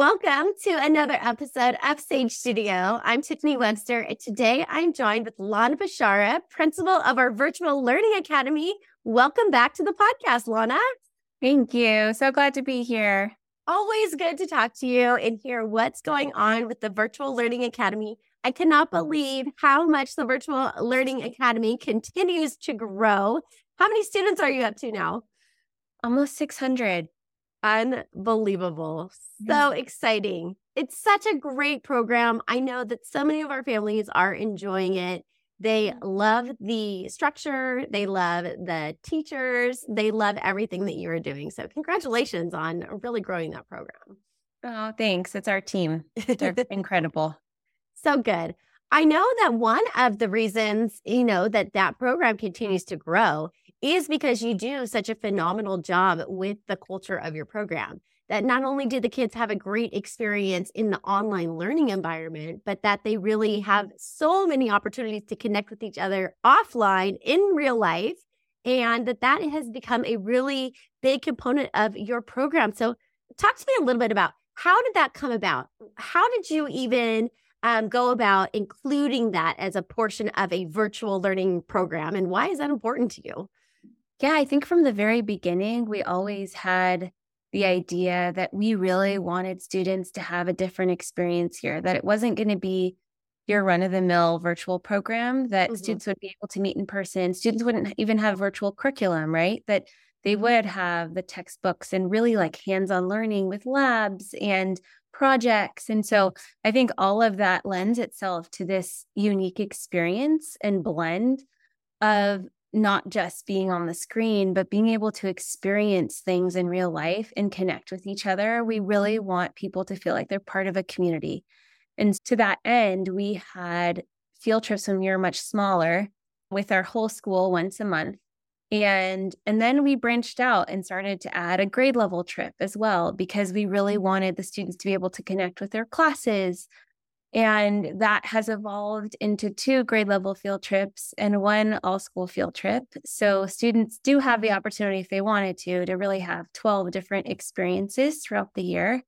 Welcome to another episode of Sage Studio. I'm Tiffany Webster, and today I'm joined with Lana Bashara, principal of our Virtual Learning Academy. Welcome back to the podcast, Lana. Thank you. So glad to be here. Always good to talk to you and hear what's going on with the Virtual Learning Academy. I cannot believe how much the Virtual Learning Academy continues to grow. How many students are you up to now? Almost 600. Unbelievable. So exciting. It's such a great program. I know that so many of our families are enjoying it. They love the structure. They love the teachers. They love everything that you are doing. So congratulations on really growing that program. Oh, thanks. It's our team. They're incredible. So good. I know that one of the reasons, that program continues to grow is because you do such a phenomenal job with the culture of your program. That not only do the kids have a great experience in the online learning environment, but that they really have so many opportunities to connect with each other offline in real life. And that has become a really big component of your program. So talk to me a little bit about how did that come about? How did you even go about including that as a portion of a virtual learning program? And why is that important to you? Yeah, I think from the very beginning, we always had the idea that we really wanted students to have a different experience here, that it wasn't going to be your run-of-the-mill virtual program, that students would be able to meet in person. Students wouldn't even have virtual curriculum, right? That they would have the textbooks and really like hands-on learning with labs and projects. And so I think all of that lends itself to this unique experience and blend of not just being on the screen, but being able to experience things in real life and connect with each other. We really want people to feel like they're part of a community. And to that end, we had field trips when we were much smaller with our whole school once a month. And then we branched out and started to add a grade level trip as well, because we really wanted the students to be able to connect with their classes. And that has evolved into 2 grade level field trips and 1 all school field trip. So students do have the opportunity, if they wanted to really have 12 different experiences throughout the year.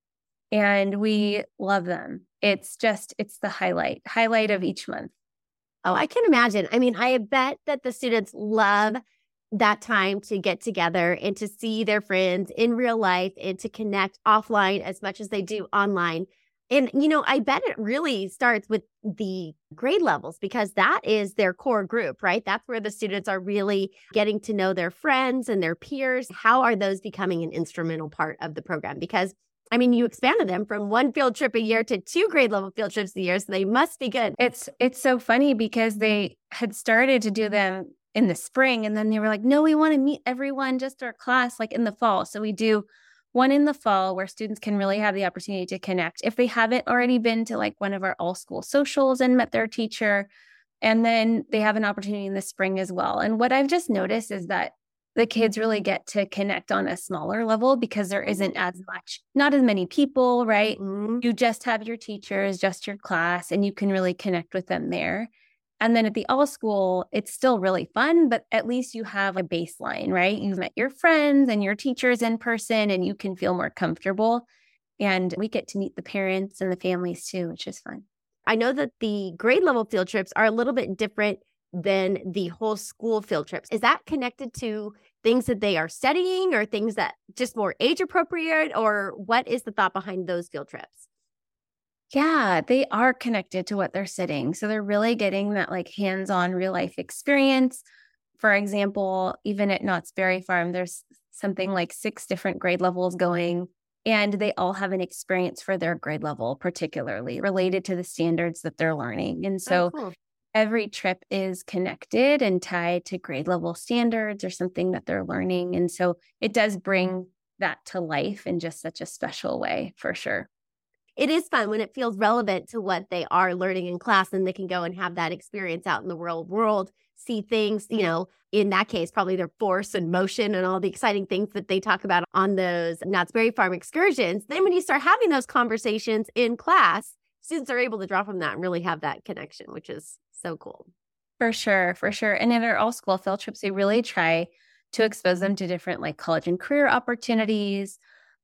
And we love them. It's the highlight of each month. Oh, I can imagine. I mean, I bet that the students love that time to get together and to see their friends in real life and to connect offline as much as they do online. And, I bet it really starts with the grade levels because that is their core group, right? That's where the students are really getting to know their friends and their peers. How are those becoming an instrumental part of the program? Because, you expanded them from 1 field trip a year to 2 grade level field trips a year. So they must be good. It's so funny because they had started to do them in the spring. And then they were like, no, we want to meet everyone, just our class, like in the fall. So we do 1 in the fall where students can really have the opportunity to connect if they haven't already been to like one of our all school socials and met their teacher. And then they have an opportunity in the spring as well. And what I've just noticed is that the kids really get to connect on a smaller level because there isn't not as many people, right? Mm-hmm. You just have your teachers, just your class, and you can really connect with them there. And then at the all school, it's still really fun, but at least you have a baseline, right? You've met your friends and your teachers in person and you can feel more comfortable. And we get to meet the parents and the families too, which is fun. I know that the grade level field trips are a little bit different than the whole school field trips. Is that connected to things that they are studying or things that just more age appropriate, or what is the thought behind those field trips? Yeah, they are connected to what they're studying. So they're really getting that like hands-on real life experience. For example, even at Knott's Berry Farm, there's something like 6 different grade levels going, and they all have an experience for their grade level, particularly related to the standards that they're learning. And so cool. Every trip is connected and tied to grade level standards or something that they're learning. And so it does bring that to life in just such a special way, for sure. It is fun when it feels relevant to what they are learning in class, and they can go and have that experience out in the real world, see things, in that case, probably their force and motion and all the exciting things that they talk about on those Knott's Berry Farm excursions. Then when you start having those conversations in class, students are able to draw from that and really have that connection, which is so cool. For sure, for sure. And in our all school field trips, we really try to expose them to different like college and career opportunities,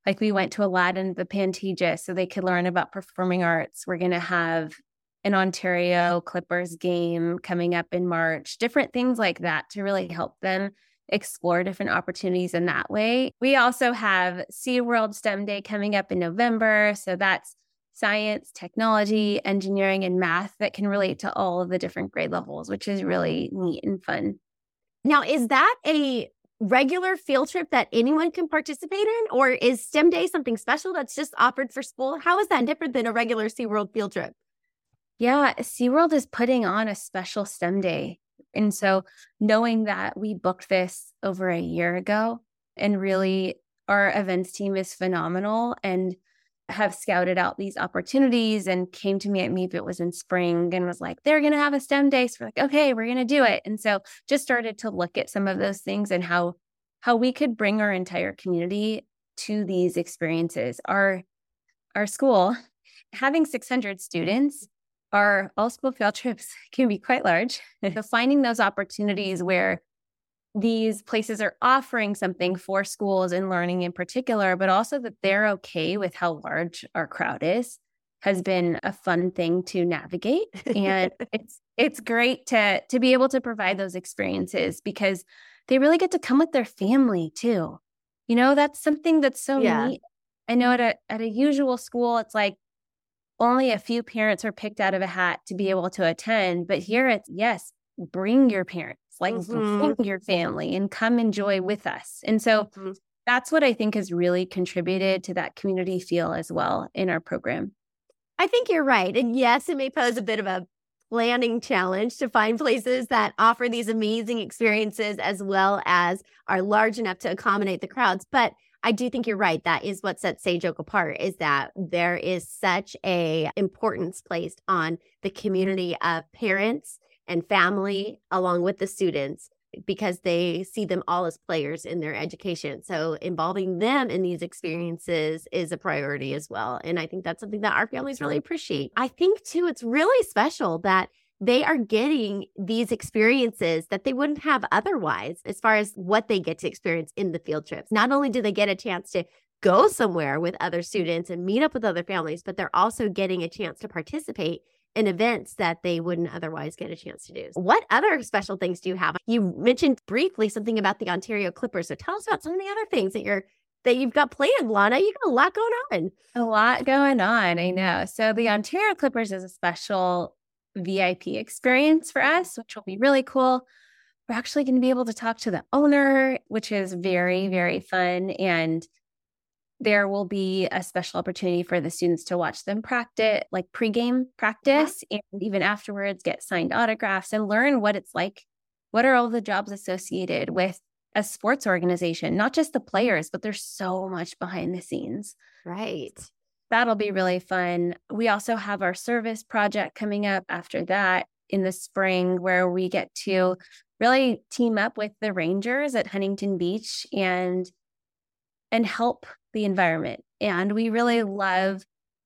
Like we went to Aladdin the Pantages so they could learn about performing arts. We're going to have an Ontario Clippers game coming up in March, different things like that to really help them explore different opportunities in that way. We also have SeaWorld STEM Day coming up in November. So that's science, technology, engineering, and math that can relate to all of the different grade levels, which is really neat and fun. Now, is that a regular field trip that anyone can participate in? Or is STEM Day something special that's just offered for school? How is that different than a regular SeaWorld field trip? Yeah, SeaWorld is putting on a special STEM Day. And so knowing that we booked this over a year ago and really our events team is phenomenal and have scouted out these opportunities and came to me at MEEP, it was in spring, and was like, they're going to have a STEM Day. So we're like, okay, we're going to do it. And so just started to look at some of those things and how we could bring our entire community to these experiences. Our school, having 600 students, our all school field trips can be quite large. So finding those opportunities where these places are offering something for schools and learning in particular, but also that they're okay with how large our crowd is, has been a fun thing to navigate. And it's great to be able to provide those experiences because they really get to come with their family too. You know, that's something that's so neat. I know at a usual school, it's like only a few parents are picked out of a hat to be able to attend. But here it's, yes, bring your parents, like bring your family and come enjoy with us. And so that's what I think has really contributed to that community feel as well in our program. I think you're right. And yes, it may pose a bit of a planning challenge to find places that offer these amazing experiences as well as are large enough to accommodate the crowds. But I do think you're right. That is what sets Sage Oak apart, is that there is such a importance placed on the community of parents and family along with the students because they see them all as players in their education. So involving them in these experiences is a priority as well. And I think that's something that our families really appreciate. I think too, it's really special that they are getting these experiences that they wouldn't have otherwise as far as what they get to experience in the field trips. Not only do they get a chance to go somewhere with other students and meet up with other families, but they're also getting a chance to participate in events that they wouldn't otherwise get a chance to do. What other special things do you have? You mentioned briefly something about the Ontario Clippers. So tell us about some of the other things that you've got planned, Lana. You got a lot going on. A lot going on, I know. So the Ontario Clippers is a special VIP experience for us, which will be really cool. We're actually going to be able to talk to the owner, which is very, very fun. And there will be a special opportunity for the students to watch them practice, like pregame practice, and even afterwards get signed autographs and learn what it's like. What are all the jobs associated with a sports organization? Not just the players, but there's so much behind the scenes. Right. That'll be really fun. We also have our service project coming up after that in the spring, where we get to really team up with the rangers at Huntington Beach and help the environment. And we really love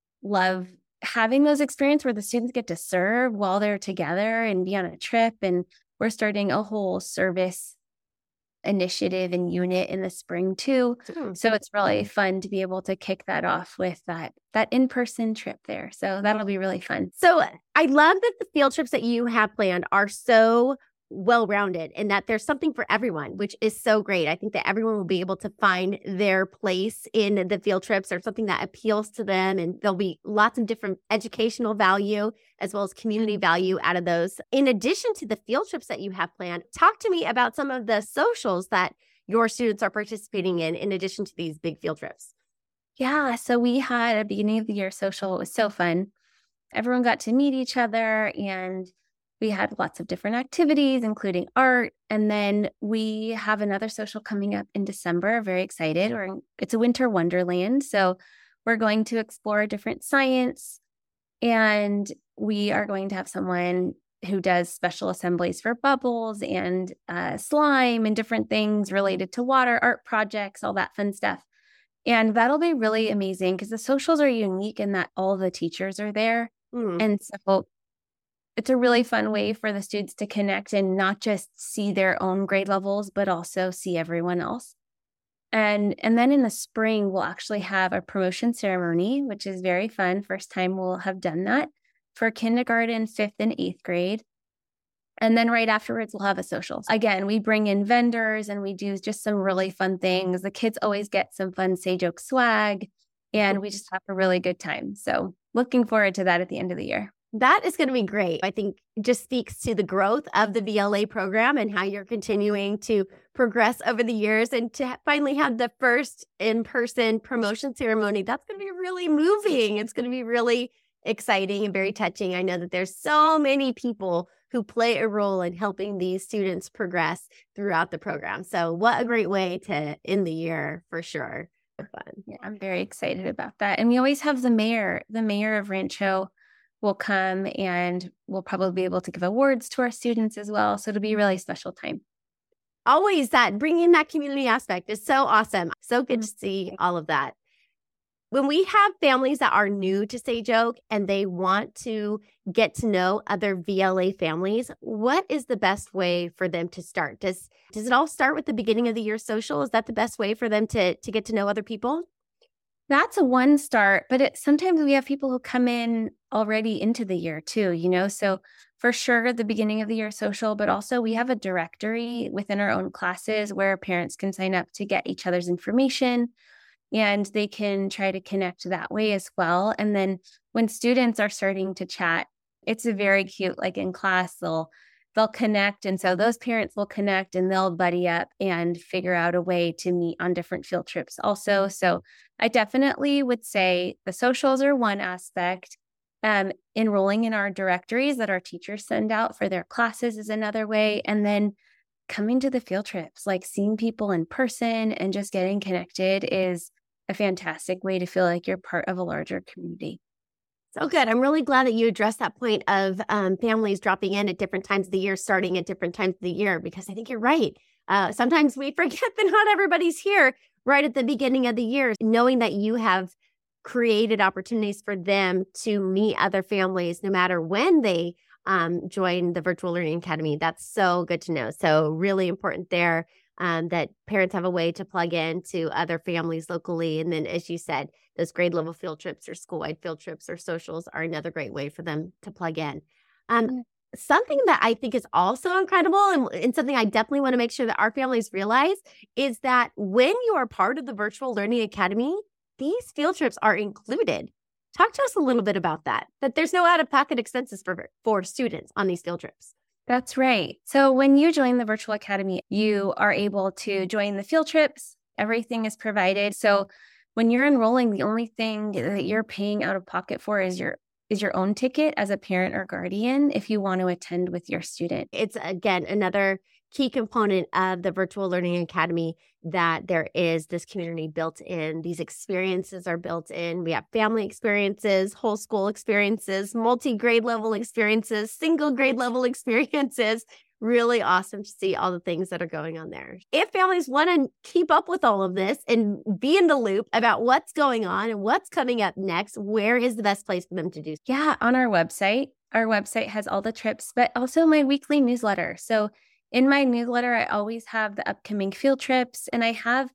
having those experiences where the students get to serve while they're together and be on a trip. And we're starting a whole service initiative and unit in the spring too. So it's really fun to be able to kick that off with that in-person trip there. So that'll be really fun. So I love that the field trips that you have planned are so well-rounded and that there's something for everyone, which is so great. I think that everyone will be able to find their place in the field trips or something that appeals to them. And there'll be lots of different educational value as well as community value out of those. In addition to the field trips that you have planned, talk to me about some of the socials that your students are participating in addition to these big field trips. Yeah. So we had a beginning of the year social. It was so fun. Everyone got to meet each other and we had lots of different activities, including art. And then we have another social coming up in December. Very excited. It's a winter wonderland. So we're going to explore different science. And we are going to have someone who does special assemblies for bubbles and slime and different things related to water, art projects, all that fun stuff. And that'll be really amazing because the socials are unique in that all the teachers are there. And so it's a really fun way for the students to connect and not just see their own grade levels, but also see everyone else. And then in the spring, we'll actually have a promotion ceremony, which is very fun. First time we'll have done that for kindergarten, 5th and 8th grade. And then right afterwards, we'll have a social. Again, we bring in vendors and we do just some really fun things. The kids always get some fun Sage Oak swag, and we just have a really good time. So looking forward to that at the end of the year. That is going to be great. I think it just speaks to the growth of the VLA program and how you're continuing to progress over the years, and to finally have the first in-person promotion ceremony. That's going to be really moving. It's going to be really exciting and very touching. I know that there's so many people who play a role in helping these students progress throughout the program. So what a great way to end the year for sure. Fun. Yeah, I'm very excited about that. And we always have the mayor of Rancho will come, and we'll probably be able to give awards to our students as well. So it'll be a really special time. Always that, bringing that community aspect is so awesome. So good to see all of that. When we have families that are new to Sage Oak and they want to get to know other VLA families, what is the best way for them to start? Does it all start with the beginning of the year social? Is that the best way for them to get to know other people? That's a one start, but sometimes we have people who come in already into the year too, so for sure the beginning of the year social, but also we have a directory within our own classes where parents can sign up to get each other's information, and they can try to connect that way as well. And then when students are starting to chat, it's a very cute, like in class, they'll connect. And so those parents will connect and they'll buddy up and figure out a way to meet on different field trips also. So I definitely would say the socials are one aspect. Enrolling in our directories that our teachers send out for their classes is another way. And then coming to the field trips, like seeing people in person and just getting connected is a fantastic way to feel like you're part of a larger community. So good. I'm really glad that you addressed that point of families dropping in at different times of the year, starting at different times of the year, because I think you're right. Sometimes we forget that not everybody's here right at the beginning of the year. Knowing that you have created opportunities for them to meet other families, no matter when they join the Virtual Learning Academy, that's so good to know. So really important there. That parents have a way to plug in to other families locally. And then, as you said, those grade level field trips or school-wide field trips or socials are another great way for them to plug in. Something that I think is also incredible, and something I definitely want to make sure that our families realize, is that when you are part of the Virtual Learning Academy, these field trips are included. Talk to us a little bit about that there's no out-of-pocket expenses for students on these field trips. That's right. So when you join the Virtual Academy, you are able to join the field trips. Everything is provided. So when you're enrolling, the only thing that you're paying out of pocket for is your own ticket as a parent or guardian if you want to attend with your student. It's, again, another key component of the Virtual Learning Academy, that there is this community built in. These experiences are built in. We have family experiences, whole school experiences, multi-grade level experiences, single grade level experiences. Really awesome to see all the things that are going on there. If families want to keep up with all of this and be in the loop about what's going on and what's coming up next, where is the best place for them to do so? Yeah, on our website. Our website has all the trips, but also my weekly newsletter. So in my newsletter, I always have the upcoming field trips, and I have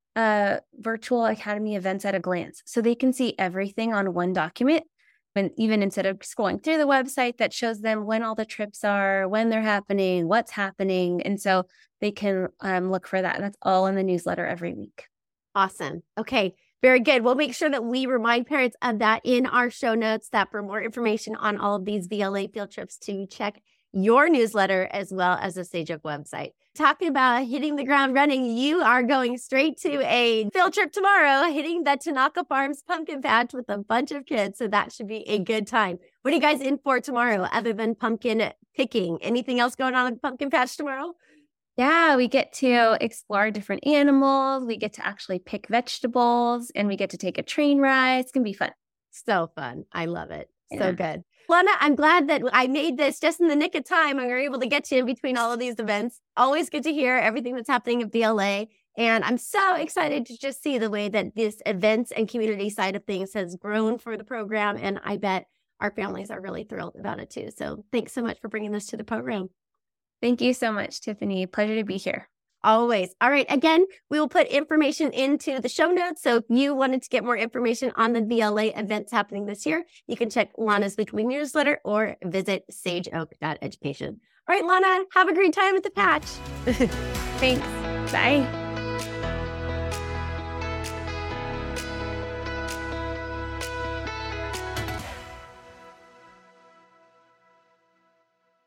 Virtual Academy events at a glance. So they can see everything on one document, even instead of scrolling through the website, that shows them when all the trips are, when they're happening, what's happening. And so they can look for that. And that's all in the newsletter every week. Awesome. Okay. Very good. We'll make sure that we remind parents of that in our show notes, that for more information on all of these VLA field trips, to check your newsletter as well as the Sage Oak website. Talking about hitting the ground running, you are going straight to a field trip tomorrow, hitting the Tanaka Farms pumpkin patch with a bunch of kids. So that should be a good time. What are you guys in for tomorrow other than pumpkin picking? Anything else going on at the pumpkin patch tomorrow? Yeah, we get to explore different animals. We get to actually pick vegetables, and we get to take a train ride. It's going to be fun. So fun. I love it. So good. Lana, I'm glad that I made this just in the nick of time and we were able to get you in between all of these events. Always good to hear everything that's happening at VLA. And I'm so excited to just see the way that this events and community side of things has grown for the program. And I bet our families are really thrilled about it too. So thanks so much for bringing this to the program. Thank you so much, Tiffany. Pleasure to be here. Always. All right. Again, we will put information into the show notes. So if you wanted to get more information on the VLA events happening this year, you can check Lana's weekly newsletter or visit sageoak.education. All right, Lana, have a great time at the patch. Thanks. Bye.